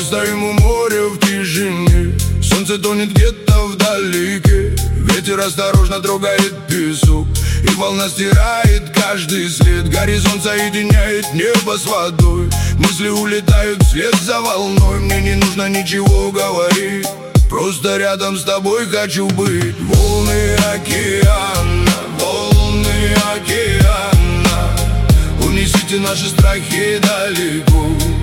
стоим у моря в тишине. Солнце тонет где-то вдалеке. Ветер осторожно трогает песок, и волна стирает каждый след. Горизонт соединяет небо с водой. Мысли улетают вслед за волной. Мне не нужно ничего говорить, просто рядом с тобой хочу быть. Волны океана, волны океана, унесите наши страхи далеко.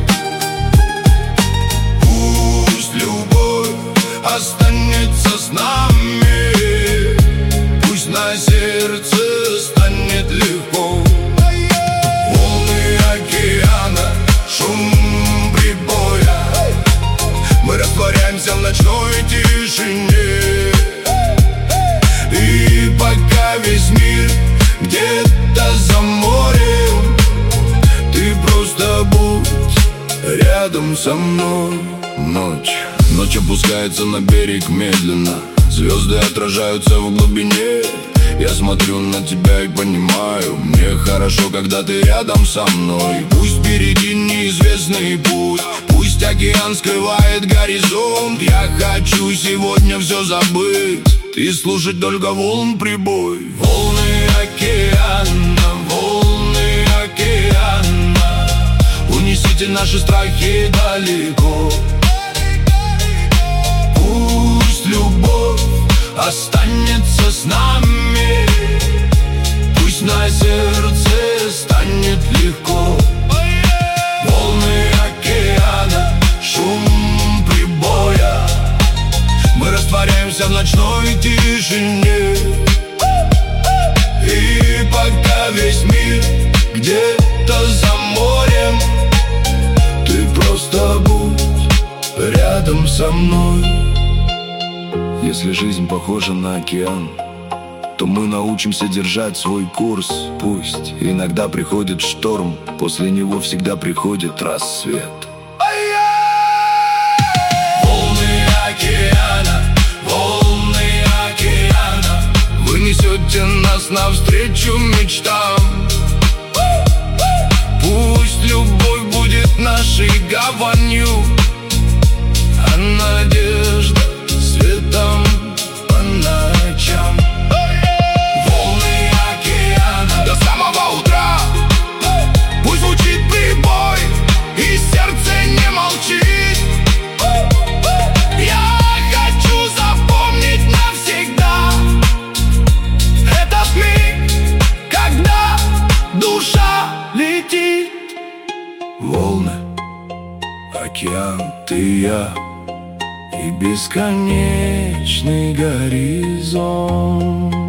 Пусть любовь останется с нами, пусть на сердце станет легко. Волны океана, шум прибоя, мы растворяемся в ночной тишине. И пока весь мир где-то за морем, ты просто будь рядом со мной. Ночь опускается на берег медленно, звезды отражаются в глубине. Я смотрю на тебя и понимаю, мне хорошо, когда ты рядом со мной. Пусть впереди неизвестный путь, пусть океан скрывает горизонт, я хочу сегодня все забыть и слушать только волн прибой. Волны океана, волны океана, унесите наши страхи далеко. Пусть любовь останется с нами, пусть на сердце станет легко. Волны океана, шум прибоя, мы растворяемся в ночной тишине. И пока весь мир где-то за морем, ты просто будь рядом со мной. Если жизнь похожа на океан, то мы научимся держать свой курс. Пусть иногда приходит шторм, после него всегда приходит рассвет. Волны океана, волны океана, вы несете нас навстречу мечтам. Пусть любовь будет нашей гаванью, а надежда светом по ночам. Волны океана до самого утра, пусть звучит прибой и сердце не молчит. Я хочу запомнить навсегда этот миг, когда душа летит. Волны, океан, ты и я, и бесконечный горизонт.